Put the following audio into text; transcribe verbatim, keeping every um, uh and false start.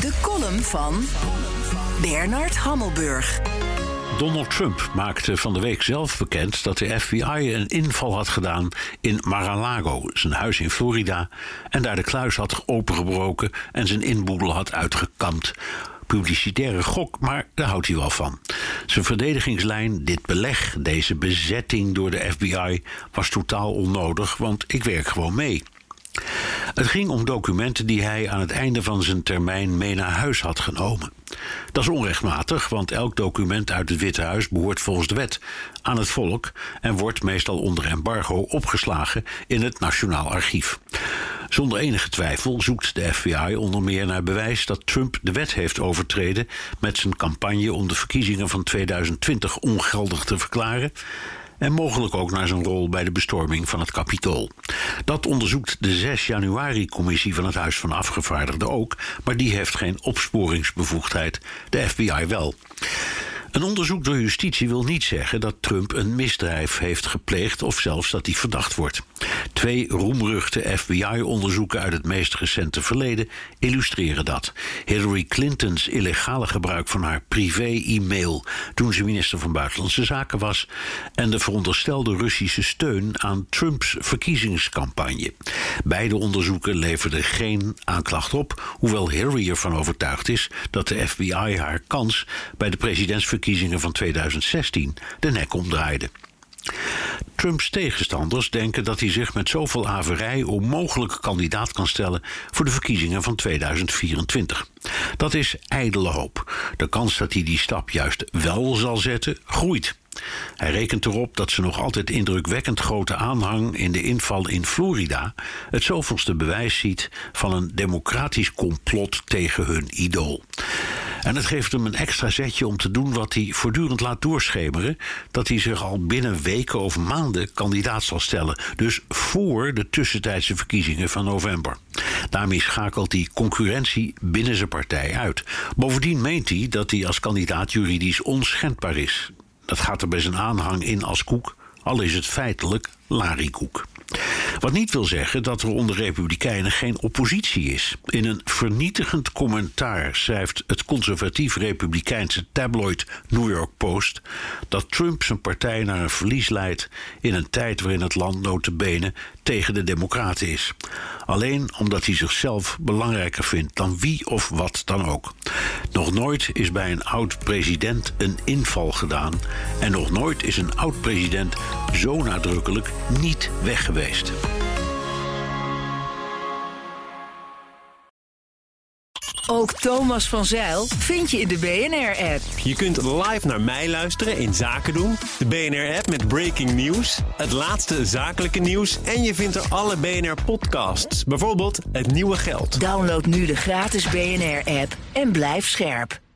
De column van Bernard Hammelburg. Donald Trump maakte van de week zelf bekend dat de F B I een inval had gedaan in Mar-a-Lago, zijn huis in Florida, en daar de kluis had opengebroken en zijn inboedel had uitgekamd. Publicitaire gok, maar daar houdt hij wel van. Zijn verdedigingslijn, dit beleg, deze bezetting door de F B I, was totaal onnodig, want ik werk gewoon mee. Het ging om documenten die hij aan het einde van zijn termijn mee naar huis had genomen. Dat is onrechtmatig, want elk document uit het Witte Huis behoort volgens de wet aan het volk en wordt meestal onder embargo opgeslagen in het Nationaal Archief. Zonder enige twijfel zoekt de F B I onder meer naar bewijs dat Trump de wet heeft overtreden met zijn campagne om de verkiezingen van tweeduizend twintig ongeldig te verklaren, en mogelijk ook naar zijn rol bij de bestorming van het Capitool. Dat onderzoekt de zes januari-commissie van het Huis van Afgevaardigden ook, maar die heeft geen opsporingsbevoegdheid, de F B I wel. Een onderzoek door justitie wil niet zeggen dat Trump een misdrijf heeft gepleegd of zelfs dat hij verdacht wordt. Twee roemruchte F B I-onderzoeken uit het meest recente verleden illustreren dat. Hillary Clinton's illegale gebruik van haar privé-e-mail toen ze minister van Buitenlandse Zaken was en de veronderstelde Russische steun aan Trumps verkiezingscampagne. Beide onderzoeken leverden geen aanklacht op, hoewel Hillary ervan overtuigd is dat de F B I haar kans bij de presidentsverkiezingen van tweeduizend zestien de nek omdraaide. Trumps tegenstanders denken dat hij zich met zoveel averij onmogelijk kandidaat kan stellen voor de verkiezingen van tweeduizend vierentwintig. Dat is ijdele hoop. De kans dat hij die stap juist wel zal zetten, groeit. Hij rekent erop dat ze nog altijd indrukwekkend grote aanhang in de inval in Florida het zoveelste bewijs ziet van een democratisch complot tegen hun idool. En het geeft hem een extra zetje om te doen wat hij voortdurend laat doorschemeren, dat hij zich al binnen weken of maanden kandidaat zal stellen, dus voor de tussentijdse verkiezingen van november. Daarmee schakelt hij concurrentie binnen zijn partij uit. Bovendien meent hij dat hij als kandidaat juridisch onschendbaar is. Dat gaat er bij zijn aanhang in als koek, al is het feitelijk lariekoek. Wat niet wil zeggen dat er onder republikeinen geen oppositie is. In een vernietigend commentaar schrijft het conservatief-republikeinse tabloid New York Post dat Trump zijn partij naar een verlies leidt in een tijd waarin het land nota bene tegen de democraten is. Alleen omdat hij zichzelf belangrijker vindt dan wie of wat dan ook. Nog nooit is bij een oud-president een inval gedaan en nog nooit is een oud-president zo nadrukkelijk niet weg geweest. Ook Thomas van Zijl vind je in de B N R-app. Je kunt live naar mij luisteren in Zaken doen, de B N R-app met breaking news, het laatste zakelijke nieuws en je vindt er alle B N R-podcasts, bijvoorbeeld Het Nieuwe Geld. Download nu de gratis B N R-app en blijf scherp.